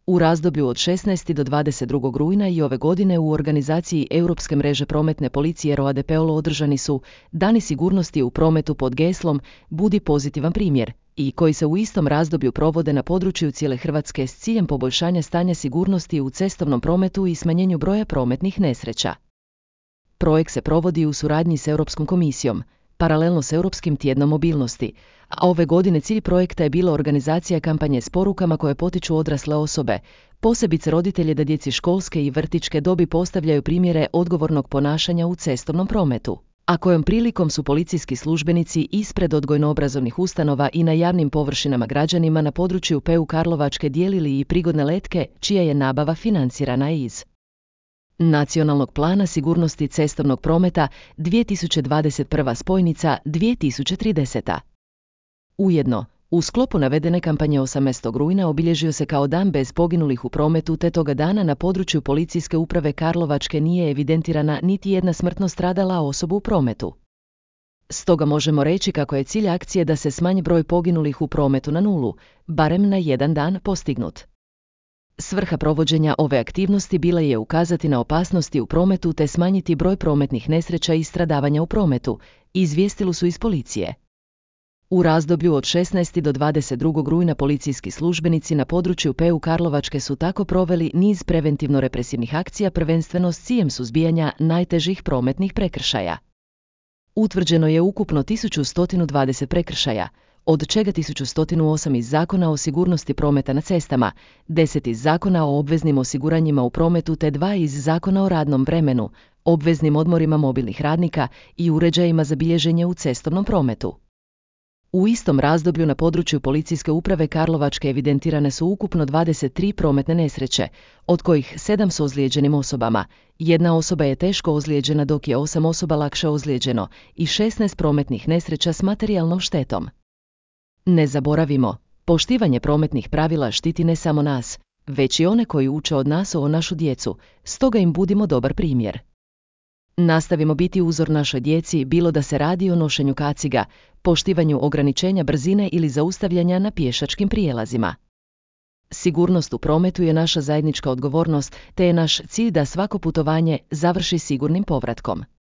U razdoblju od 16. do 22. rujna i ove godine u organizaciji Europske mreže prometne policije ROADPOL održani su Dani sigurnosti u prometu pod geslom Budi pozitivan primjer i koji se u istom razdoblju provode na području cijele Hrvatske s ciljem poboljšanja stanja sigurnosti u cestovnom prometu i smanjenju broja prometnih nesreća. Projekt se provodi u suradnji s Europskom komisijom, paralelno s Europskim tjednom mobilnosti, a ove godine cilj projekta je bila organizacija kampanje s porukama koje potiču odrasle osobe, posebice roditelje da djeci školske i vrtićke dobi postavljaju primjere odgovornog ponašanja u cestovnom prometu, a kojom prilikom su policijski službenici ispred odgojno-obrazovnih ustanova i na javnim površinama građanima na području PU Karlovačke dijelili i prigodne letke čija je nabava financirana iz Nacionalnog plana sigurnosti cestovnog prometa 2021. spojnica 2030. Ujedno, u sklopu navedene kampanje 18. rujna obilježio se kao dan bez poginulih u prometu, te toga dana na području policijske uprave Karlovačke nije evidentirana niti jedna smrtno stradala osoba u prometu. Stoga možemo reći kako je cilj akcije da se smanji broj poginulih u prometu na nulu, barem na jedan dan postignut. Svrha provođenja ove aktivnosti bila je ukazati na opasnosti u prometu te smanjiti broj prometnih nesreća i stradavanja u prometu, izvijestili su iz policije. U razdoblju od 16. do 22. rujna policijski službenici na području PU Karlovačke su tako proveli niz preventivno-represivnih akcija, prvenstveno s ciljem suzbijanja najtežih prometnih prekršaja. Utvrđeno je ukupno 1120 prekršaja, od čega 1108 iz Zakona o sigurnosti prometa na cestama, 10 iz Zakona o obveznim osiguranjima u prometu te 2 iz Zakona o radnom vremenu, obveznim odmorima mobilnih radnika i uređajima za bilježenje u cestovnom prometu. U istom razdoblju na području policijske uprave Karlovačke evidentirane su ukupno 23 prometne nesreće, od kojih 7 s ozlijeđenim osobama, 1 osoba je teško ozlijeđena dok je 8 osoba lakše ozlijeđeno i 16 prometnih nesreća s materijalnom štetom. Ne zaboravimo, poštivanje prometnih pravila štiti ne samo nas, već i one koji uče od nas o našu djecu, stoga im budimo dobar primjer. Nastavimo biti uzor našoj djeci, bilo da se radi o nošenju kaciga, poštivanju ograničenja brzine ili zaustavljanja na pješačkim prijelazima. Sigurnost u prometu je naša zajednička odgovornost, te je naš cilj da svako putovanje završi sigurnim povratkom.